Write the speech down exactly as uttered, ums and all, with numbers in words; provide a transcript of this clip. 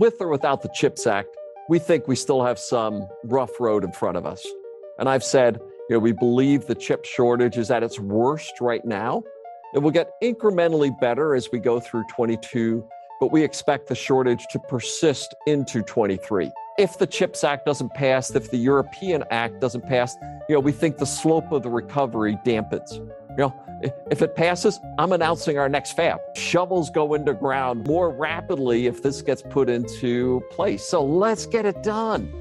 with or without the CHIPS Act, we think we still have some rough road in front of us. And I've said, you know, we believe the chip shortage is at its worst right now. It will get incrementally better as we go through twenty-two, but we expect the shortage to persist into twenty-three. If the CHIPS Act doesn't pass, if the European Act doesn't pass, you know, we think the slope of the recovery dampens. You know, if it passes, I'm announcing our next fab. Shovels go into ground more rapidly if this gets put into place. So let's get it done.